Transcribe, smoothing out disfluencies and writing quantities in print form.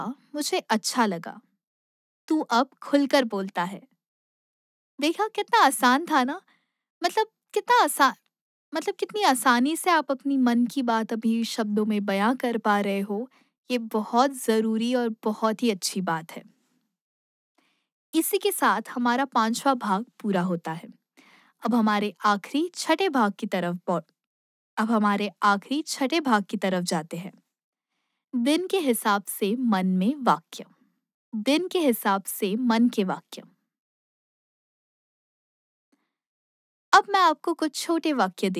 मुझे अच्छा लगा। तू अब खुलकर बोलता है। देखा कितना आसान था ना? मतलब कितना आसान, मतलब कितनी आसानी से आप अपनी मन की बात अभी शब्दों में बयां कर पा रहे हो। ये बहुत ज़रूरी और बहुत ही अच्छी बात है। इसी के साथ हमारा पांचवा भाग पूरा होता है। अब हमारे आखिरी छठे भाग की तरफ अब हमारे आखिरी छठे भाग की तरफ जाते हैं। दिन के हिसाब से मन में वाक्य। दिन के हिसाब से मन के वाक्य। अब मैं आपको कुछ छोटे वाक्य